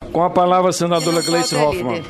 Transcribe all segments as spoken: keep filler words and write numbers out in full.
Com a palavra, a senadora Gleice Hoffmann.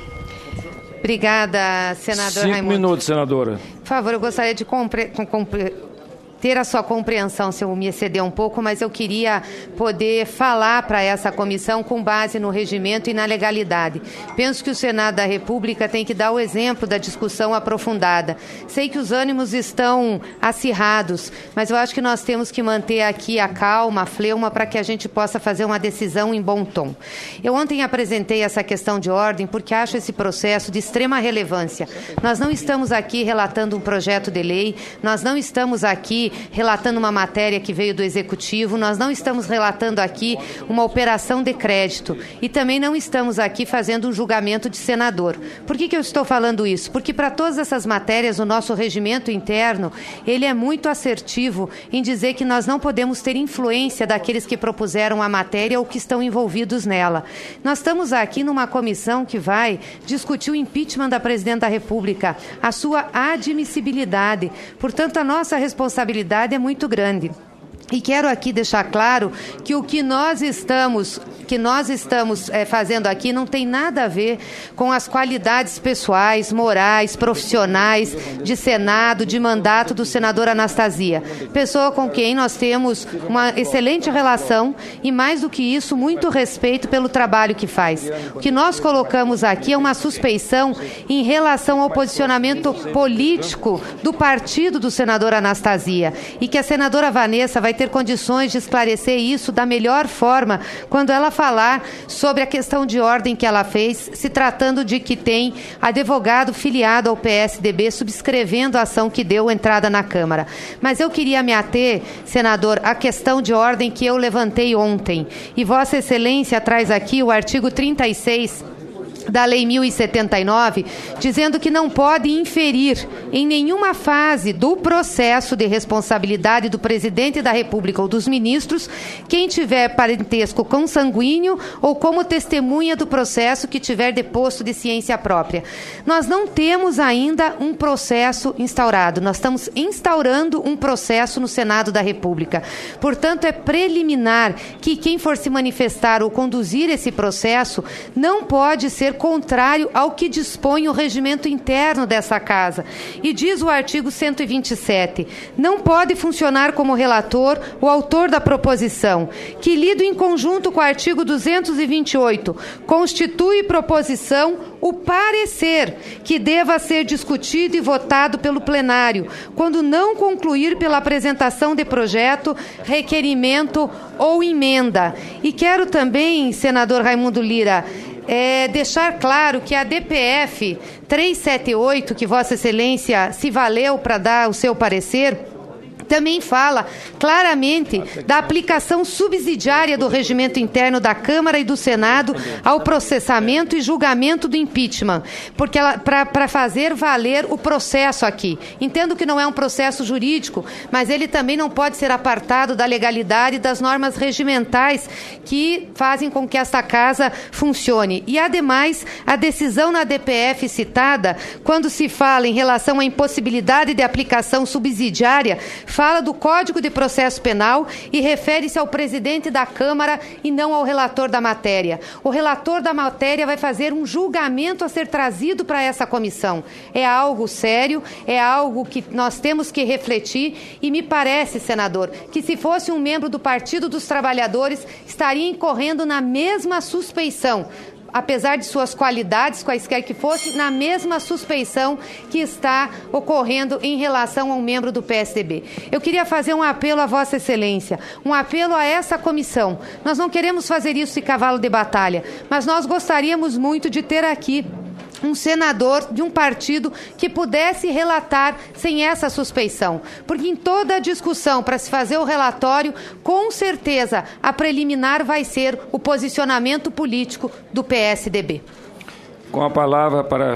Obrigada, senador Cinco Raimundo. minutos, senadora. Por favor, eu gostaria de compre... compre... ter a sua compreensão se eu me exceder um pouco, mas eu queria poder falar para essa comissão com base no regimento e na legalidade. Penso que o Senado da República tem que dar o exemplo da discussão aprofundada. Sei que os ânimos estão acirrados, mas eu acho que nós temos que manter aqui a calma, a fleuma, para que a gente possa fazer uma decisão em bom tom. Eu ontem apresentei essa questão de ordem porque acho esse processo de extrema relevância. Nós não estamos aqui relatando um projeto de lei, nós não estamos aqui relatando uma matéria que veio do Executivo, nós não estamos relatando aqui uma operação de crédito e também não estamos aqui fazendo um julgamento de senador. Por que que eu estou falando isso? Porque para todas essas matérias, o nosso regimento interno, ele é muito assertivo em dizer que nós não podemos ter influência daqueles que propuseram a matéria ou que estão envolvidos nela. Nós estamos aqui numa comissão que vai discutir o impeachment da Presidente da República, a sua admissibilidade. Portanto, a nossa responsabilidade é muito grande. E quero aqui deixar claro que o que nós estamos, que nós estamos é, fazendo aqui não tem nada a ver com as qualidades pessoais, morais, profissionais de Senado, de mandato do senador Anastasia. Pessoa com quem nós temos uma excelente relação e, mais do que isso, muito respeito pelo trabalho que faz. O que nós colocamos aqui é uma suspeição em relação ao posicionamento político do partido do senador Anastasia e que a senadora Vanessa vai ter condições de esclarecer isso da melhor forma quando ela falar sobre a questão de ordem que ela fez, se tratando de que tem advogado filiado ao P S D B subscrevendo a ação que deu entrada na Câmara. Mas eu queria me ater, senador, à questão de ordem que eu levantei ontem. E Vossa Excelência traz aqui o artigo trinta e seis da Lei mil e setenta e nove, dizendo que não pode inferir em nenhuma fase do processo de responsabilidade do Presidente da República ou dos ministros quem tiver parentesco consanguíneo ou como testemunha do processo que tiver deposto de ciência própria. Nós não temos ainda um processo instaurado, nós estamos instaurando um processo no Senado da República. Portanto, é preliminar que quem for se manifestar ou conduzir esse processo não pode ser contrário ao que dispõe o regimento interno dessa casa. E diz o artigo cento e vinte e sete, não pode funcionar como relator o autor da proposição, que, lido em conjunto com o artigo duzentos e vinte e oito, constitui proposição o parecer que deva ser discutido e votado pelo plenário, quando não concluir pela apresentação de projeto, requerimento ou emenda. E quero também, senador Raimundo Lira, É, deixar claro que a D P F trezentos e setenta e oito, que Vossa Excelência se valeu para dar o seu parecer, também fala claramente da aplicação subsidiária do regimento interno da Câmara e do Senado ao processamento e julgamento do impeachment, porque para fazer valer o processo aqui. Entendo que não é um processo jurídico, mas ele também não pode ser apartado da legalidade e das normas regimentais que fazem com que esta casa funcione. E, ademais, a decisão na D P F citada, quando se fala em relação à impossibilidade de aplicação subsidiária, fala do Código de Processo Penal e refere-se ao presidente da Câmara e não ao relator da matéria. O relator da matéria vai fazer um julgamento a ser trazido para essa comissão. É algo sério, é algo que nós temos que refletir e me parece, senador, que se fosse um membro do Partido dos Trabalhadores, estaria incorrendo na mesma suspeição, apesar de suas qualidades, quaisquer que fossem, na mesma suspeição que está ocorrendo em relação a um membro do P S D B. Eu queria fazer um apelo a Vossa Excelência, um apelo a essa comissão. Nós não queremos fazer isso de cavalo de batalha, mas nós gostaríamos muito de ter aqui um senador de um partido que pudesse relatar sem essa suspeição. Porque em toda a discussão para se fazer o relatório, com certeza a preliminar vai ser o posicionamento político do P S D B. Com a palavra para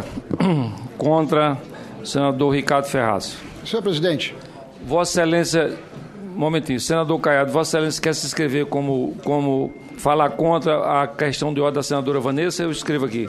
contra o senador Ricardo Ferraz. Senhor presidente. Vossa Excelência, um momentinho, senador Caiado, Vossa Excelência quer se inscrever como, como falar contra a questão de ordem da senadora Vanessa? Eu escrevo aqui.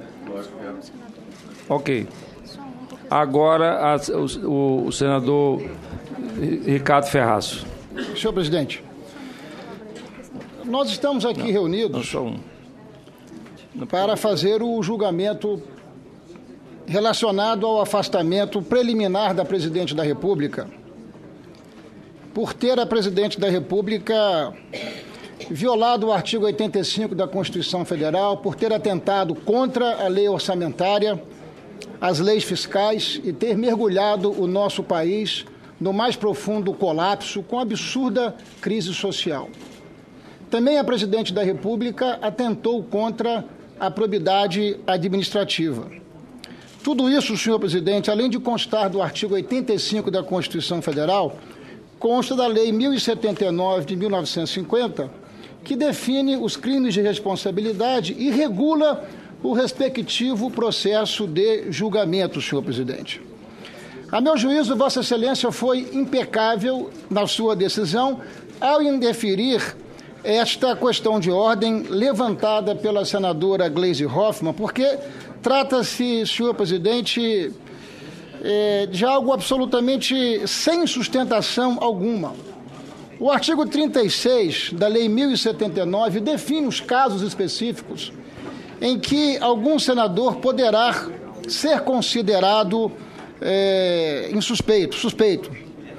Ok. Agora, a, o, o senador Ricardo Ferraz. Senhor presidente, nós estamos aqui não, reunidos... Não, só um. para fazer o julgamento relacionado ao afastamento preliminar da Presidente da República, por ter a Presidente da República violado o artigo oitenta e cinco da Constituição Federal, por ter atentado contra a lei orçamentária, as leis fiscais e ter mergulhado o nosso país no mais profundo colapso com absurda crise social. Também a Presidente da República atentou contra a probidade administrativa. Tudo isso, senhor presidente, além de constar do artigo oitenta e cinco da Constituição Federal, consta da Lei mil e setenta e nove de mil novecentos e cinquenta, que define os crimes de responsabilidade e regula o respectivo processo de julgamento, senhor presidente. A meu juízo, Vossa Excelência foi impecável na sua decisão ao indeferir esta questão de ordem levantada pela senadora Gleisi Hoffmann, porque trata-se, senhor presidente, é, de algo absolutamente sem sustentação alguma. O artigo trinta e seis da Lei mil e setenta e nove define os casos específicos em que algum senador poderá ser considerado é, insuspeito, suspeito.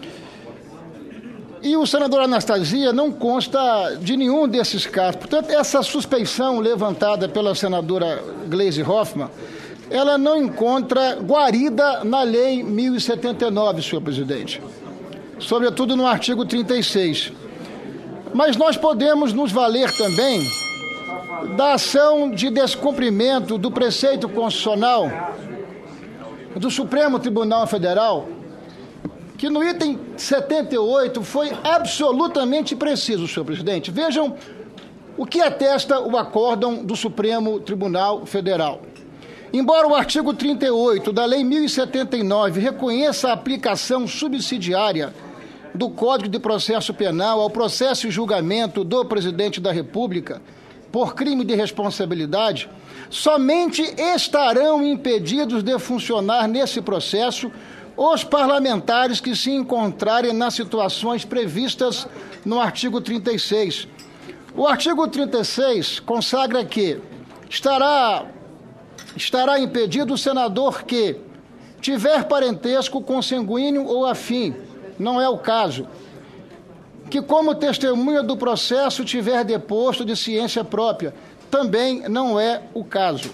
E o senador Anastasia não consta de nenhum desses casos. Portanto, essa suspeição levantada pela senadora Gleisi Hoffmann, ela não encontra guarida na Lei mil e setenta e nove, senhor presidente. Sobretudo no artigo trinta e seis. Mas nós podemos nos valer também da ação de descumprimento do preceito constitucional do Supremo Tribunal Federal, que no item setenta e oito foi absolutamente preciso, senhor presidente. Vejam o que atesta o acórdão do Supremo Tribunal Federal. Embora o artigo trinta e oito da Lei mil e setenta e nove reconheça a aplicação subsidiária do Código de Processo Penal ao processo e julgamento do Presidente da República por crime de responsabilidade, somente estarão impedidos de funcionar nesse processo os parlamentares que se encontrarem nas situações previstas no artigo trinta e seis. O artigo trinta e seis consagra que estará, estará impedido o senador que tiver parentesco consanguíneo ou afim, não é o caso, que como testemunha do processo tiver deposto de ciência própria, também não é o caso.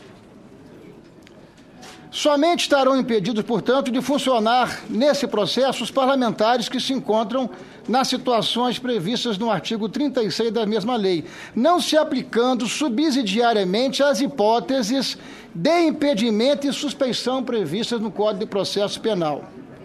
Somente estarão impedidos, portanto, de funcionar nesse processo os parlamentares que se encontram nas situações previstas no artigo trinta e seis da mesma lei, não se aplicando subsidiariamente às hipóteses de impedimento e suspeição previstas no Código de Processo Penal.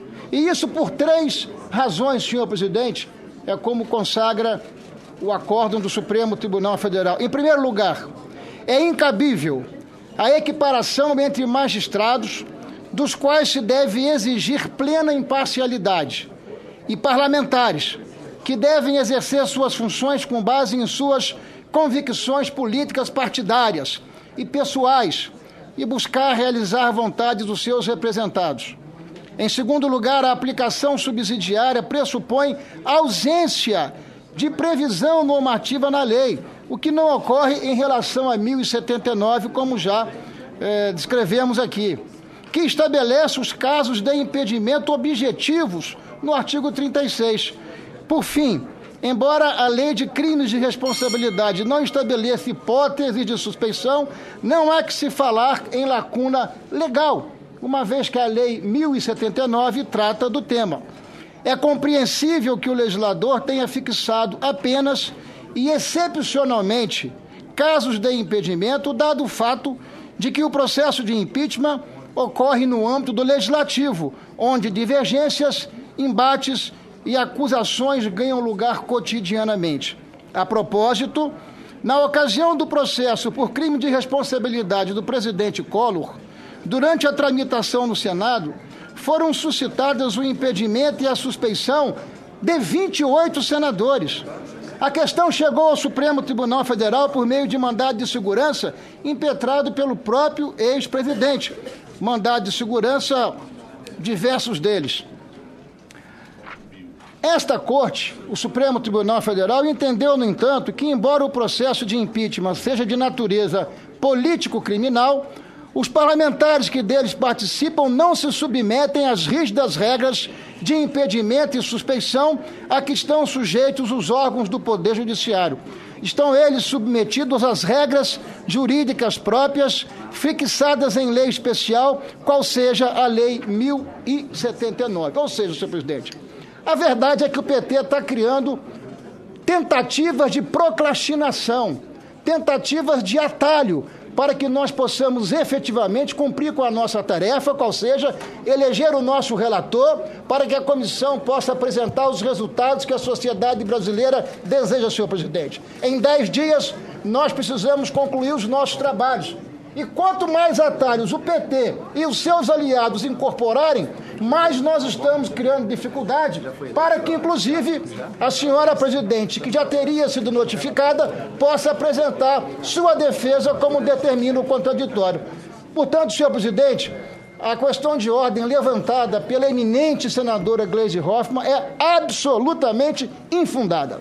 E isso por três razões, senhor presidente, é como consagra o acórdão do Supremo Tribunal Federal. Em primeiro lugar, é incabível a equiparação entre magistrados, dos quais se deve exigir plena imparcialidade, e parlamentares, que devem exercer suas funções com base em suas convicções políticas partidárias e pessoais, e buscar realizar a vontade dos seus representados. Em segundo lugar, a aplicação subsidiária pressupõe ausência de previsão normativa na lei, o que não ocorre em relação a mil e setenta e nove, como já eh, descrevemos aqui, que estabelece os casos de impedimento objetivos no artigo trinta e seis. Por fim, embora a lei de crimes de responsabilidade não estabeleça hipótese de suspeição, não há que se falar em lacuna legal, uma vez que a Lei mil e setenta e nove trata do tema. É compreensível que o legislador tenha fixado apenas e excepcionalmente casos de impedimento, dado o fato de que o processo de impeachment ocorre no âmbito do legislativo, onde divergências, embates e acusações ganham lugar cotidianamente. A propósito, na ocasião do processo por crime de responsabilidade do presidente Collor, durante a tramitação no Senado, foram suscitadas o impedimento e a suspeição de vinte e oito senadores. A questão chegou ao Supremo Tribunal Federal por meio de mandado de segurança impetrado pelo próprio ex-presidente. Mandado de segurança, diversos deles. Esta Corte, o Supremo Tribunal Federal, entendeu, no entanto, que, embora o processo de impeachment seja de natureza político-criminal, os parlamentares que deles participam não se submetem às rígidas regras de impedimento e suspeição a que estão sujeitos os órgãos do Poder Judiciário. Estão eles submetidos às regras jurídicas próprias, fixadas em lei especial, qual seja a Lei mil e setenta e nove. Ou seja, senhor presidente, a verdade é que o P T está criando tentativas de procrastinação, tentativas de atalho, para que nós possamos efetivamente cumprir com a nossa tarefa, qual seja, eleger o nosso relator, para que a comissão possa apresentar os resultados que a sociedade brasileira deseja, senhor presidente. Em dez dias, nós precisamos concluir os nossos trabalhos. E quanto mais atalhos o P T e os seus aliados incorporarem, mais nós estamos criando dificuldade para que, inclusive, a senhora presidente, que já teria sido notificada, possa apresentar sua defesa como determina o contraditório. Portanto, senhor presidente, a questão de ordem levantada pela eminente senadora Gleisi Hoffmann é absolutamente infundada.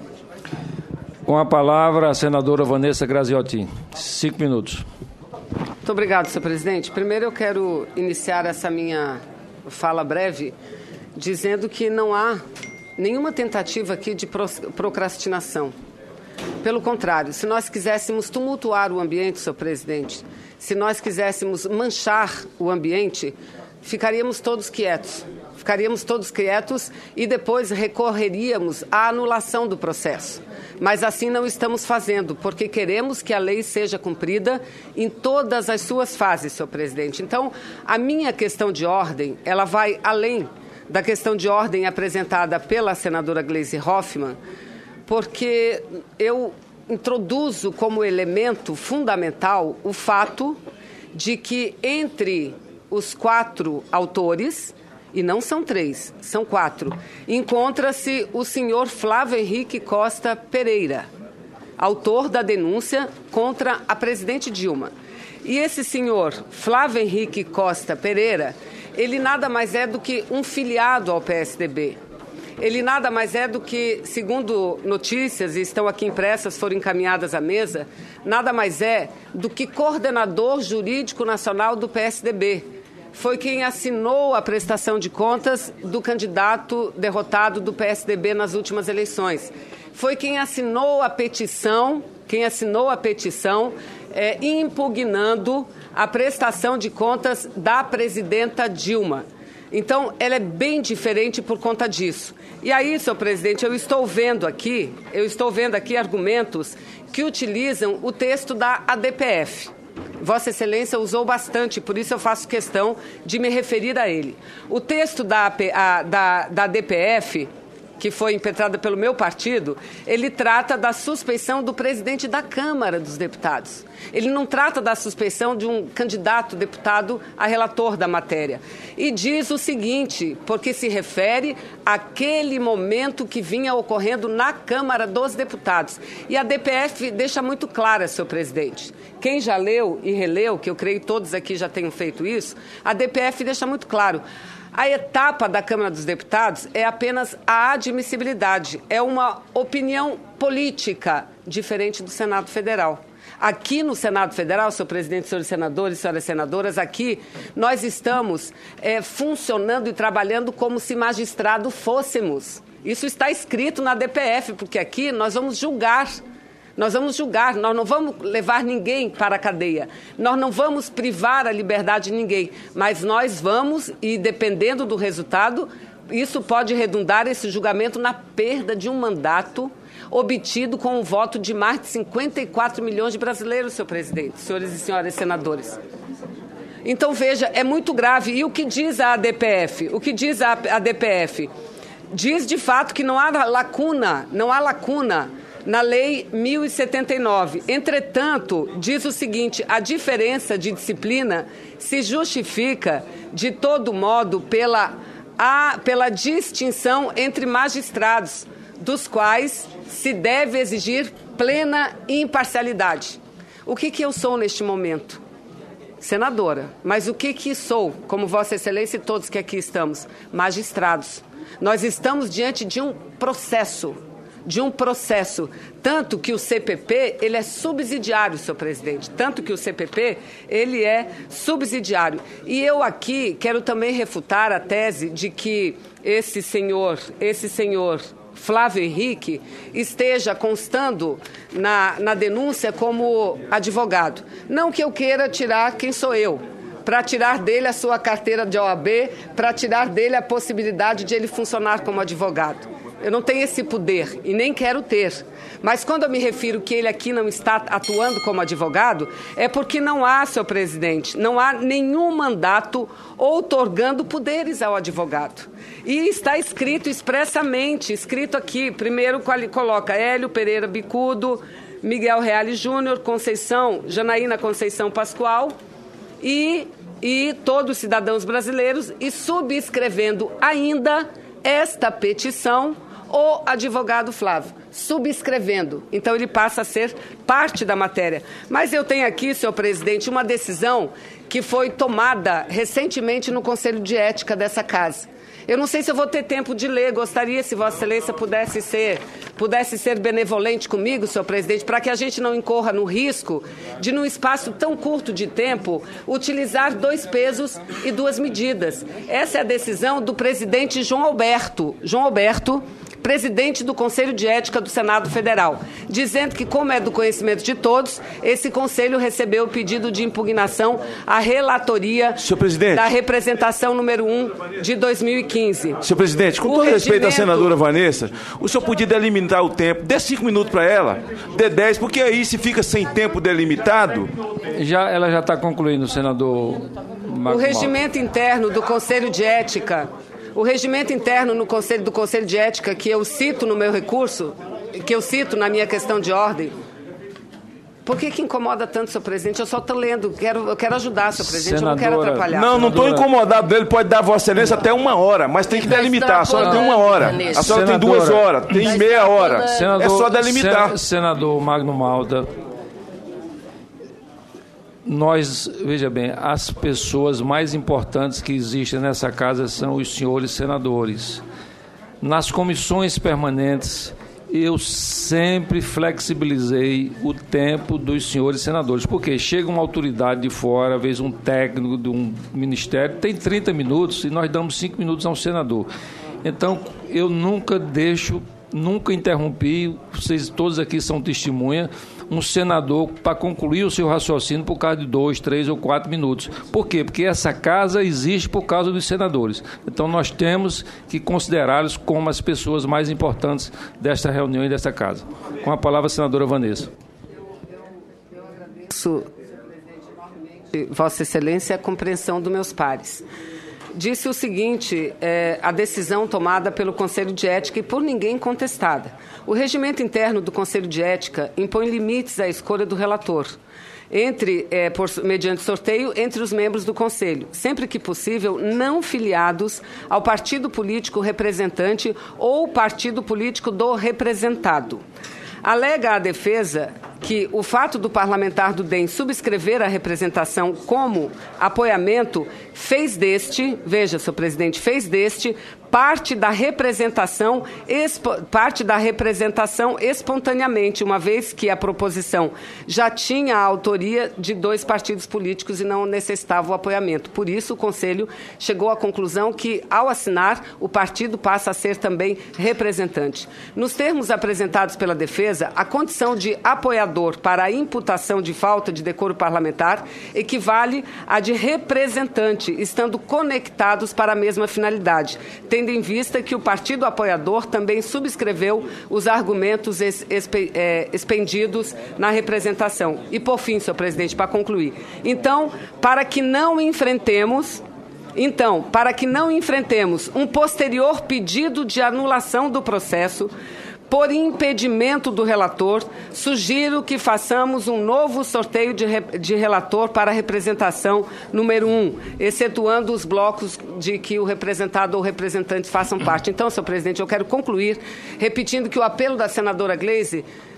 Com a palavra, a senadora Vanessa Graziotin. Cinco minutos. Muito obrigado, senhor presidente. Primeiro, eu quero iniciar essa minha fala breve dizendo que não há nenhuma tentativa aqui de procrastinação. Pelo contrário, se nós quiséssemos tumultuar o ambiente, senhor presidente, se nós quiséssemos manchar o ambiente, ficaríamos todos quietos. Ficaríamos todos quietos e depois recorreríamos à anulação do processo. Mas assim não estamos fazendo, porque queremos que a lei seja cumprida em todas as suas fases, senhor presidente. Então, a minha questão de ordem, ela vai além da questão de ordem apresentada pela senadora Gleisi Hoffmann, porque eu introduzo como elemento fundamental o fato de que entre os quatro autores, e não são três, são quatro, encontra-se o senhor Flávio Henrique Costa Pereira, autor da denúncia contra a presidente Dilma. E esse senhor Flávio Henrique Costa Pereira, ele nada mais é do que um filiado ao P S D B. Ele nada mais é do que, segundo notícias, e estão aqui impressas, foram encaminhadas à mesa, nada mais é do que coordenador jurídico nacional do P S D B. Foi quem assinou a prestação de contas do candidato derrotado do P S D B nas últimas eleições. Foi quem assinou a petição, quem assinou a petição é, impugnando a prestação de contas da presidenta Dilma. Então, ela é bem diferente por conta disso. E aí, senhor presidente, eu estou vendo aqui, eu estou vendo aqui argumentos que utilizam o texto da A D P F. Vossa Excelência usou bastante, por isso eu faço questão de me referir a ele. O texto da, a, da, da D P F, que foi impetrada pelo meu partido, ele trata da suspeição do presidente da Câmara dos Deputados. Ele não trata da suspeição de um candidato deputado a relator da matéria. E diz o seguinte, porque se refere àquele momento que vinha ocorrendo na Câmara dos Deputados. E a D P F deixa muito clara, senhor presidente. Quem já leu e releu, que eu creio todos aqui já tenham feito isso, a D P F deixa muito claro. A etapa da Câmara dos Deputados é apenas a admissibilidade, é uma opinião política diferente do Senado Federal. Aqui no Senado Federal, senhor presidente, senhores senadores, senhoras senadoras, aqui nós estamos é, funcionando e trabalhando como se magistrado fôssemos. Isso está escrito na D P F, porque aqui nós vamos julgar. Nós vamos julgar, nós não vamos levar ninguém para a cadeia, nós não vamos privar a liberdade de ninguém, mas nós vamos, e dependendo do resultado, isso pode redundar esse julgamento na perda de um mandato obtido com o voto de mais de cinquenta e quatro milhões de brasileiros, senhor presidente, senhores e senhoras senadores. Então, veja, é muito grave. E o que diz a A D P F? O que diz a A D P F? Diz, de fato, que não há lacuna, não há lacuna na Lei mil e setenta e nove. Entretanto, diz o seguinte, a diferença de disciplina se justifica, de todo modo, pela, a, pela distinção entre magistrados, dos quais se deve exigir plena imparcialidade. O que que eu sou neste momento? Senadora. Mas o que que sou, como Vossa Excelência e todos que aqui estamos? Magistrados. Nós estamos diante de um processo. de um processo. Tanto que o C P P, ele é subsidiário, senhor presidente. Tanto que o C P P, ele é subsidiário. E eu aqui quero também refutar a tese de que esse senhor, esse senhor Flávio Henrique, esteja constando na, na denúncia como advogado. Não que eu queira tirar quem sou eu, para tirar dele a sua carteira de O A B, para tirar dele a possibilidade de ele funcionar como advogado. Eu não tenho esse poder e nem quero ter. Mas quando eu me refiro que ele aqui não está atuando como advogado, é porque não há, senhor presidente, não há nenhum mandato outorgando poderes ao advogado. E está escrito expressamente, escrito aqui, primeiro coloca Hélio Pereira Bicudo, Miguel Reale Júnior, Conceição, Janaína Conceição Pascoal e, e todos os cidadãos brasileiros, e subscrevendo ainda esta petição, o advogado Flávio, subscrevendo. Então, ele passa a ser parte da matéria. Mas eu tenho aqui, senhor presidente, uma decisão que foi tomada recentemente no Conselho de Ética dessa casa. Eu não sei se eu vou ter tempo de ler, gostaria se Vossa Excelência pudesse ser, pudesse ser benevolente comigo, senhor presidente, para que a gente não incorra no risco de, num espaço tão curto de tempo, utilizar dois pesos e duas medidas. Essa é a decisão do presidente João Alberto. João Alberto, presidente do Conselho de Ética do Senado Federal, dizendo que, como é do conhecimento de todos, esse Conselho recebeu o pedido de impugnação à relatoria da representação número um de dois mil e quinze. Senhor presidente, com o todo regimento... respeito à senadora Vanessa, o senhor podia delimitar o tempo, dê cinco minutos para ela, dê dez, porque aí se fica sem tempo delimitado... Já, ela já está concluindo, senador... O regimento interno do Conselho de Ética... O regimento interno no Conselho, do Conselho de Ética, que eu cito no meu recurso, que eu cito na minha questão de ordem, por que que incomoda tanto, senhor presidente? Eu só estou lendo, quero, eu quero ajudar, senhor presidente, senadora, eu não quero atrapalhar. Não, não estou incomodado dele, pode dar a Vossa Excelência até uma hora, mas tem que delimitar. A senhora tem uma hora, a senhora senadora, tem duas horas, tem meia hora. Senador, é só delimitar. Sen, senador Magno Malta, nós, veja bem, as pessoas mais importantes que existem nessa casa são os senhores senadores. Nas comissões permanentes, eu sempre flexibilizei o tempo dos senhores senadores, porque chega uma autoridade de fora, às vezes um técnico de um ministério, tem trinta minutos e nós damos cinco minutos ao senador. Então, eu nunca deixo, nunca interrompi, vocês todos aqui são testemunha, um senador para concluir o seu raciocínio por causa de dois, três ou quatro minutos. Por quê? Porque essa casa existe por causa dos senadores. Então, nós temos que considerá-los como as pessoas mais importantes desta reunião e desta casa. Com a palavra, a senadora Vanessa. Eu agradeço, Vossa Excelência, a compreensão dos meus pares. Disse o seguinte, é, a decisão tomada pelo Conselho de Ética e por ninguém contestada. O regimento interno do Conselho de Ética impõe limites à escolha do relator, entre, é, por, mediante sorteio, entre os membros do Conselho, sempre que possível, não filiados ao partido político representante ou partido político do representado. Alega a defesa que o fato do parlamentar do D E M subscrever a representação como apoiamento fez deste, veja, senhor presidente, fez deste parte da representação, parte da representação espontaneamente, uma vez que a proposição já tinha a autoria de dois partidos políticos e não necessitava o apoiamento. Por isso, o Conselho chegou à conclusão que, ao assinar, o partido passa a ser também representante. Nos termos apresentados pela defesa, a condição de apoiador para a imputação de falta de decoro parlamentar equivale à de representante, estando conectados para a mesma finalidade, tendo em vista que o partido apoiador também subscreveu os argumentos expendidos na representação. E, por fim, senhor presidente, para concluir. Então, para que não enfrentemos... Então, para que não enfrentemos um posterior pedido de anulação do processo, por impedimento do relator, sugiro que façamos um novo sorteio de, re, de relator para a representação número um, excetuando os blocos de que o representado ou representantes façam parte. Então, senhor presidente, eu quero concluir repetindo que o apelo da senadora Gleisi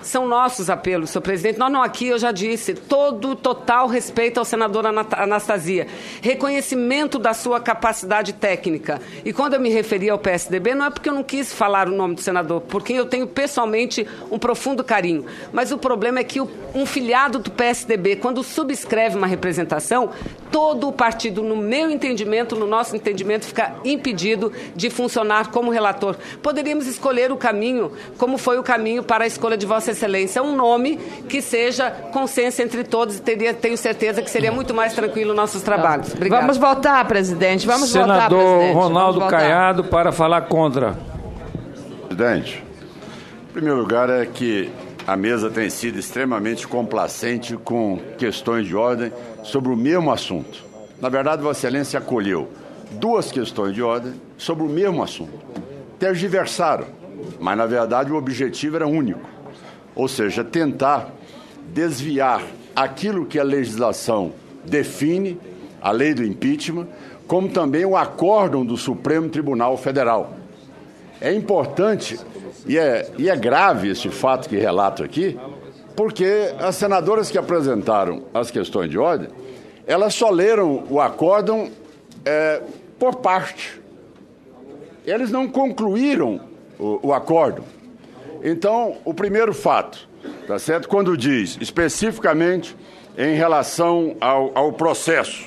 são nossos apelos, senhor presidente. Nós não aqui, eu já disse, todo total respeito ao senador Anastasia, reconhecimento da sua capacidade técnica. E quando eu me referi ao P S D B, não é porque eu não quis falar o nome do senador, porque eu tenho pessoalmente um profundo carinho. Mas o problema é que um filiado do P S D B, quando subscreve uma representação, todo o partido, no meu entendimento, no nosso entendimento, fica impedido de funcionar como relator. Poderíamos escolher o caminho, como foi o caminho para a escolha de Vossa Excelência, um nome que seja consenso entre todos e teria, tenho certeza que seria muito mais tranquilo nossos trabalhos. Obrigada. Vamos votar, presidente. Vamos Senador votar, presidente. Ronaldo Vamos Caiado votar. Para falar contra. Presidente, em primeiro lugar é que a mesa tem sido extremamente complacente com questões de ordem sobre o mesmo assunto. Na verdade, Vossa Excelência acolheu duas questões de ordem sobre o mesmo assunto. Tergiversaram, mas na verdade o objetivo era único, ou seja, tentar desviar aquilo que a legislação define, a lei do impeachment, como também o acórdão do Supremo Tribunal Federal. É importante e é, e é grave esse fato que relato aqui, porque as senadoras que apresentaram as questões de ordem, elas só leram o acórdão é, por parte. Eles não concluíram o, o acórdão. Então, o primeiro fato, tá certo? Quando diz especificamente em relação ao, ao processo,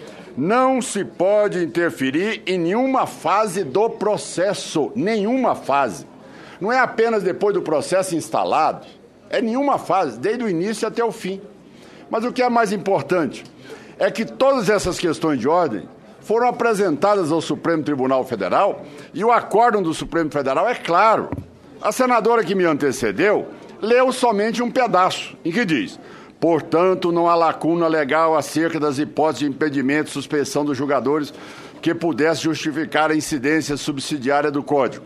não se pode interferir em nenhuma fase do processo, nenhuma fase. Não é apenas depois do processo instalado, é nenhuma fase, desde o início até o fim. Mas o que é mais importante é que todas essas questões de ordem foram apresentadas ao Supremo Tribunal Federal e o acórdão do Supremo Federal é claro. A senadora que me antecedeu leu somente um pedaço, em que diz: portanto, não há lacuna legal acerca das hipóteses de impedimento e suspensão dos julgadores que pudesse justificar a incidência subsidiária do Código.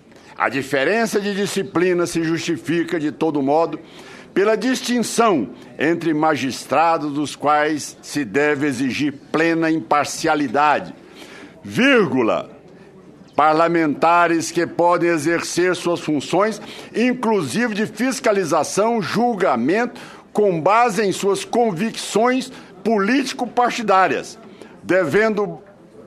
A diferença de disciplina se justifica, de todo modo, pela distinção entre magistrados dos quais se deve exigir plena imparcialidade, vírgula, parlamentares que podem exercer suas funções, inclusive de fiscalização, julgamento, com base em suas convicções político-partidárias, devendo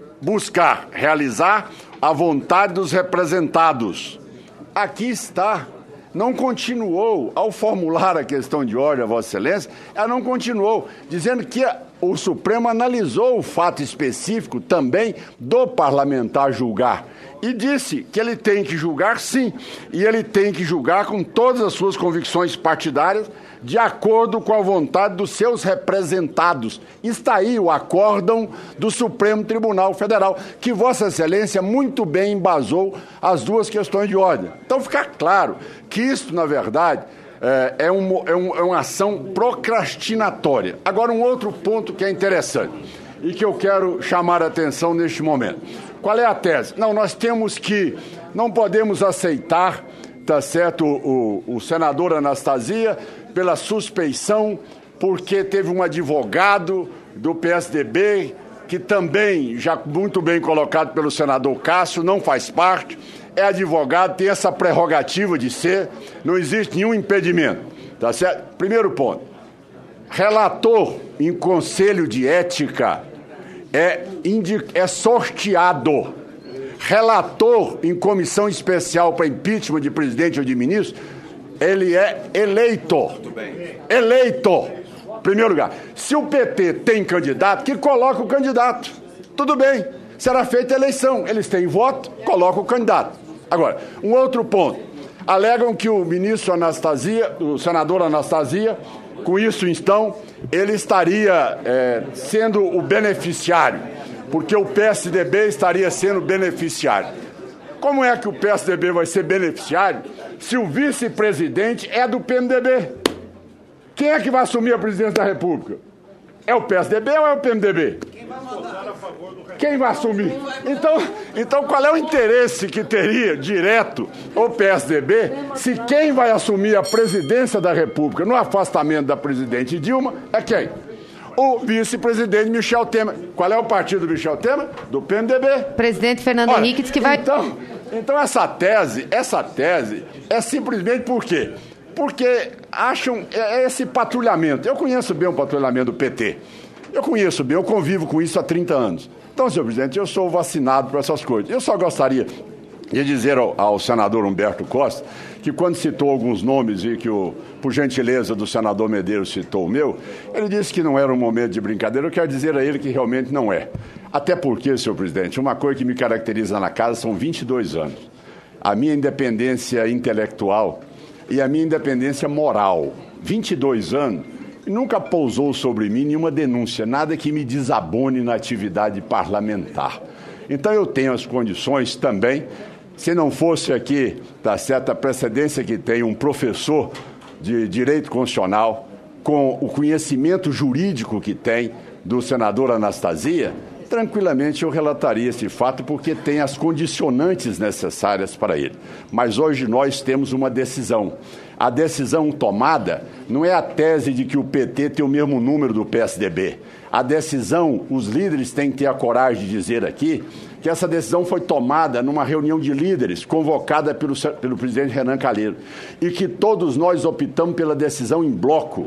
buscar realizar a vontade dos representados. Aqui está. Não continuou, ao formular a questão de ordem, a Vossa Excelência, ela não continuou, dizendo que o Supremo analisou o fato específico também do parlamentar julgar e disse que ele tem que julgar sim, e ele tem que julgar com todas as suas convicções partidárias, de acordo com a vontade dos seus representados. Está aí o acórdão do Supremo Tribunal Federal, que Vossa Excelência muito bem embasou as duas questões de ordem. Então fica claro que isso, na verdade, é, é, um, é, um, é uma ação procrastinatória. Agora, um outro ponto que é interessante e que eu quero chamar a atenção neste momento. Qual é a tese? Não, nós temos que, não podemos aceitar, tá certo, o, o, o senador Anastasia, pela suspeição, porque teve um advogado do P S D B, que também, já muito bem colocado pelo senador Cássio, não faz parte, é advogado, tem essa prerrogativa de ser, não existe nenhum impedimento, tá certo? Primeiro ponto, relator em conselho de ética é, indi- é sorteado, relator em comissão especial para impeachment de presidente ou de ministro, ele é eleito. Muito bem. Eleito. Primeiro lugar. Se o P T tem candidato, que coloca o candidato. Tudo bem. Será feita a eleição. Eles têm voto, coloca o candidato. Agora, um outro ponto. Alegam que o ministro Anastasia, o senador Anastasia, com isso, então, ele estaria é, sendo o beneficiário, porque o P S D B estaria sendo beneficiário. Como é que o P S D B vai ser beneficiário se o vice-presidente é do P M D B? Quem é que vai assumir a presidência da República? É o P S D B ou é o P M D B? Quem vai mandar a favor do... Quem vai assumir? Então, então, qual é o interesse que teria direto o P S D B se quem vai assumir a presidência da República no afastamento da presidente Dilma é quem? O vice-presidente Michel Temer. Qual é o partido do Michel Temer? Do P M D B. Presidente Fernando Olha, Henrique diz que vai... Então, então essa tese, essa tese é simplesmente por quê? porque acham esse patrulhamento. Eu conheço bem o patrulhamento do P T. Eu conheço bem, eu convivo com isso há trinta anos. Então, senhor presidente, eu sou vacinado por essas coisas. Eu só gostaria de dizer ao, ao senador Humberto Costa que quando citou alguns nomes e que, o, por gentileza do senador Medeiros citou o meu, ele disse que não era um momento de brincadeira. Eu quero dizer a ele que realmente não é. Até porque, senhor presidente, uma coisa que me caracteriza na casa são vinte e dois anos. A minha independência intelectual e a minha independência moral. vinte e dois anos, nunca pousou sobre mim nenhuma denúncia, nada que me desabone na atividade parlamentar. Então eu tenho as condições também, se não fosse aqui, da certa precedência que tem um professor de direito constitucional, com o conhecimento jurídico que tem do senador Anastasia, tranquilamente eu relataria esse fato porque tem as condicionantes necessárias para ele. Mas hoje nós temos uma decisão. A decisão tomada não é a tese de que o P T tem o mesmo número do P S D B. A decisão, os líderes têm que ter a coragem de dizer aqui que essa decisão foi tomada numa reunião de líderes convocada pelo, pelo presidente Renan Calheiros e que todos nós optamos pela decisão em bloco.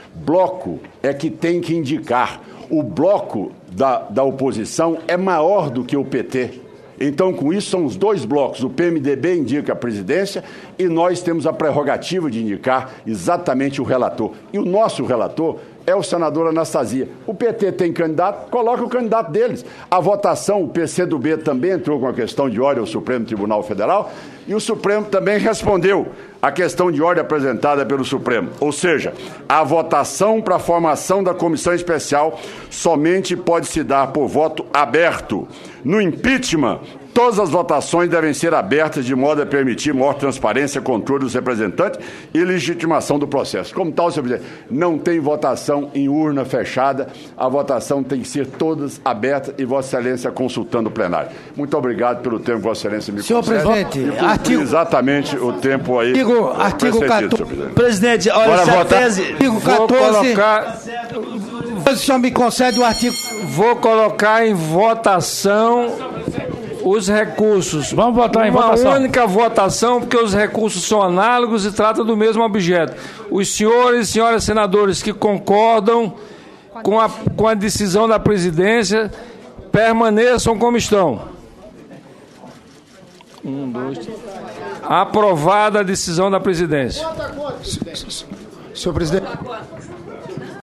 Bloco é que tem que indicar. O bloco da, da oposição é maior do que o P T. Então, com isso, são os dois blocos. O P M D B indica a presidência e nós temos a prerrogativa de indicar exatamente o relator. E o nosso relator é o senador Anastasia. O P T tem candidato, coloca o candidato deles. A votação, o P C do B também entrou com a questão de ordem ao Supremo Tribunal Federal e o Supremo também respondeu a questão de ordem apresentada pelo Supremo. Ou seja, a votação para a formação da comissão especial somente pode se dar por voto aberto. No impeachment, todas as votações devem ser abertas de modo a permitir maior transparência, controle dos representantes e legitimação do processo. Como tal, senhor presidente, não tem votação em urna fechada, a votação tem que ser todas abertas e Vossa Excelência consultando o plenário. Muito obrigado pelo tempo que Vossa Excelência me concedeu. Senhor presidente, artigo... exatamente o tempo aí. Artigo, artigo quatorze. Presidente. presidente, olha, Bora votar. tese, artigo quatorze. Colocar... O senhor me concede o artigo. Vou colocar em votação os recursos. Vamos votar em Uma votação. Uma única votação, porque os recursos são análogos e tratam do mesmo objeto. Os senhores e senhoras senadores que concordam com a, com a decisão da presidência permaneçam como estão. Um, dois, três. Aprovada a decisão da presidência. Senhor presidente.